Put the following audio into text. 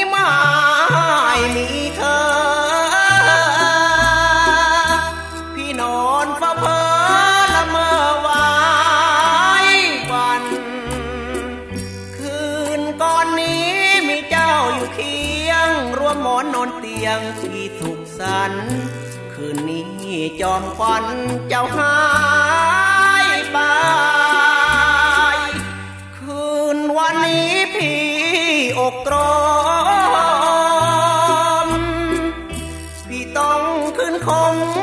ไม่มีเธอพี่นอนเฝ้าเพ้อละเมอไว้วันคืนก่อนนี้มีเจ้าอยู่เคียงร่วมหมอนนอนเตียงที่สุขสันต์คืนนี้จอมขวัญเจ้าหายไปคืนวันนี้พี่อกตรมพี่ต้องขึ้นคง